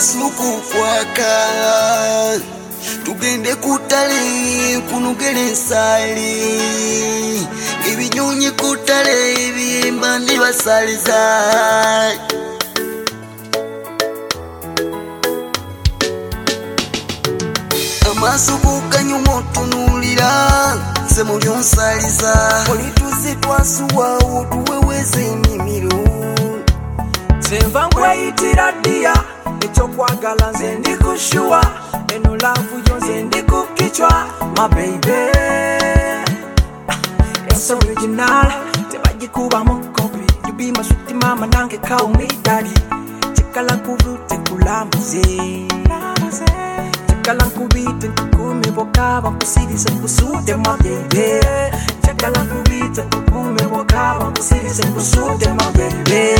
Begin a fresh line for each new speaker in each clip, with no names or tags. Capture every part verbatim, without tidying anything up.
yasuku kwaka tugende kutale kunugere nsali ebinyonyi kutale ebiyimba ndibasaliza amaso kukanyuma otunulira nze muli onsaliza olituze twasuwa otuweweze emimiro
senva nkweyitira ddiya ekyokwagala nze ndikushuwa eno laavu yo nze ndikukichwa my baby it's original tebagikubamu kopi you be my sweet mama nange call me daddy chekala nkubute kulambuze chekala nkubite ntukume bokaba nkusirize nkusute my baby chekala nkubite ntukume bokaba nkusirize nkusute my baby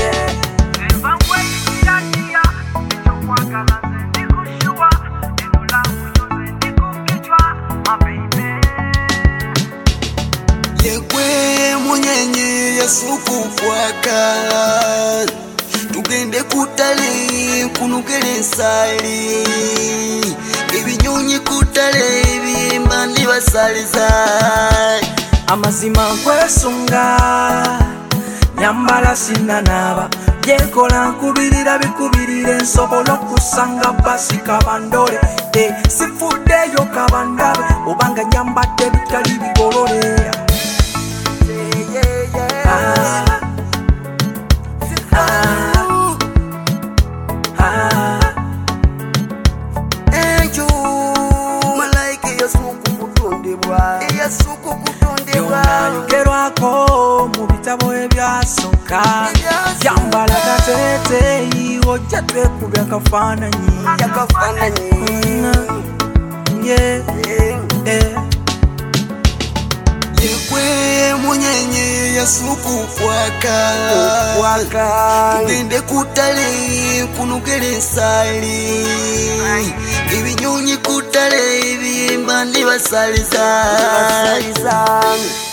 yekwe munyenye yasuku kwaka tugende kutale kunugere nsali ebinyonyi kutale ebiyimba ndibasaliza
amazima nkwesunga nyambala sinanaba byenkola nkubirira bikubirire nsobola okusanga basi kabandole sifuddeyo kabandabe obanga nyambadde bitali bigolole yogerwako mu bitabo ebyasooka yambala gateeteeyi ojja twekubya akafaananyi
yekwe munyenye yasuku kwaka tugende kutale kunugere nsali ebinyonyi kutale ebiyimba ndibasaliza